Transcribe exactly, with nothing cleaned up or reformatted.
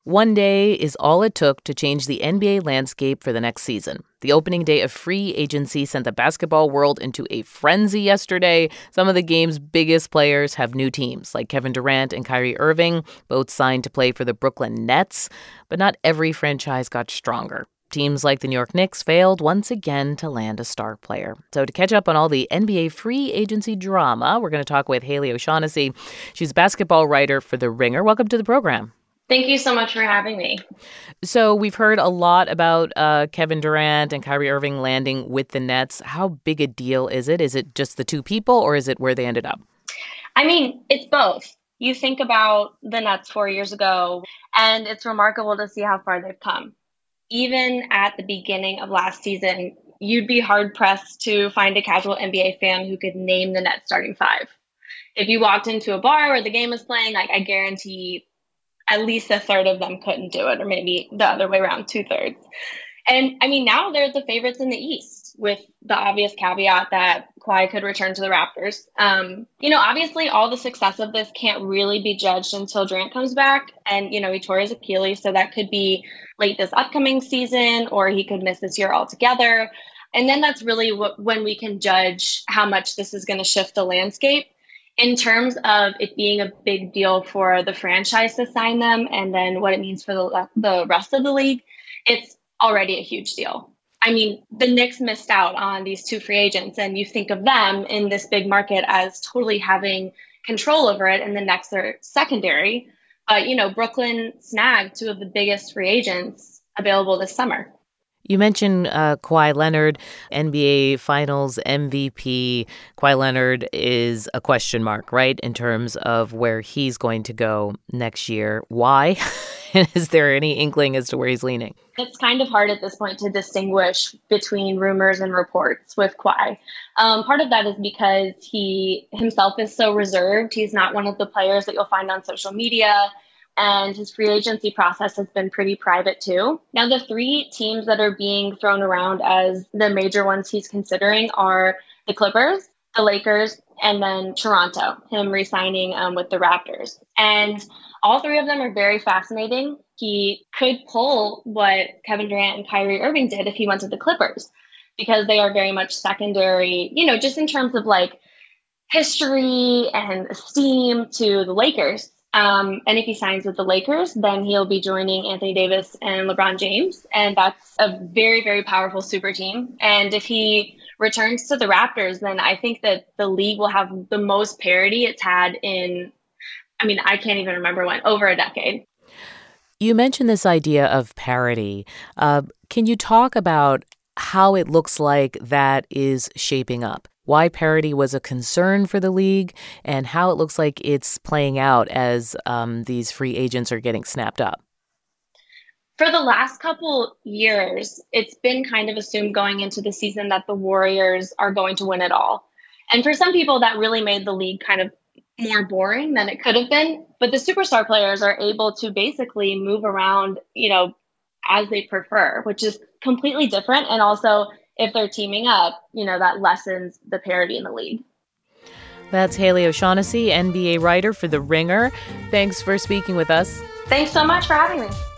One day is all it took to change the N B A landscape for the next season. The opening day of free agency sent the basketball world into a frenzy yesterday. Some of the game's biggest players have new teams, like Kevin Durant and Kyrie Irving, both signed to play for the Brooklyn Nets. But not every franchise got stronger. Teams like the New York Knicks failed once again to land a star player. So to catch up on all the N B A free agency drama, we're going to talk with Haley O'Shaughnessy. She's a basketball writer for The Ringer. Welcome to the program. Thank you so much for having me. So we've heard a lot about uh, Kevin Durant and Kyrie Irving landing with the Nets. How big a deal is it? Is it just the two people, or is it where they ended up? I mean, it's both. You think about the Nets four years ago, and it's remarkable to see how far they've come. Even at the beginning of last season, you'd be hard-pressed to find a casual N B A fan who could name the Nets starting five. If you walked into a bar where the game was playing, like I guarantee at least a third of them couldn't do it, or maybe the other way around, two-thirds. And, I mean, now they're the favorites in the East, with the obvious caveat that Kawhi could return to the Raptors. Um, you know, obviously, all the success of this can't really be judged until Durant comes back. And, you know, he tore his Achilles, so that could be late this upcoming season, or he could miss this year altogether. And then that's really what, when we can judge how much this is going to shift the landscape. In terms of it being a big deal for the franchise to sign them and then what it means for the, the rest of the league, it's already a huge deal. I mean, the Knicks missed out on these two free agents, and you think of them in this big market as totally having control over it, and the Knicks are secondary. But, you know, Brooklyn snagged two of the biggest free agents available this summer. You mentioned uh, Kawhi Leonard, N B A Finals M V P. Kawhi Leonard is a question mark, right, in terms of where he's going to go next year. Why? Is there any inkling as to where he's leaning? It's kind of hard at this point to distinguish between rumors and reports with Kawhi. Um, part of that is because he himself is so reserved. He's not one of the players that you'll find on social media. And his free agency process has been pretty private, too. Now, the three teams that are being thrown around as the major ones he's considering are the Clippers, the Lakers, and then Toronto, him re-signing um, with the Raptors. And all three of them are very fascinating. He could pull what Kevin Durant and Kyrie Irving did if he went to the Clippers, because they are very much secondary, you know, just in terms of like history and esteem to the Lakers. Um, and if he signs with the Lakers, then he'll be joining Anthony Davis and LeBron James. And that's a very, very powerful super team. And if he returns to the Raptors, then I think that the league will have the most parity it's had in, I mean, I can't even remember when, over a decade. You mentioned this idea of parity. Uh, can you talk about how it looks like that is shaping up? Why parity was a concern for the league, and how it looks like it's playing out as um, these free agents are getting snapped up? For the last couple years, it's been kind of assumed going into the season that the Warriors are going to win it all. And for some people, that really made the league kind of more boring than it could have been. But the superstar players are able to basically move around, you know, as they prefer, which is completely different. And also, if they're teaming up, you know, that lessens the parity in the league. That's Haley O'Shaughnessy, N B A writer for The Ringer. Thanks for speaking with us. Thanks so much for having me.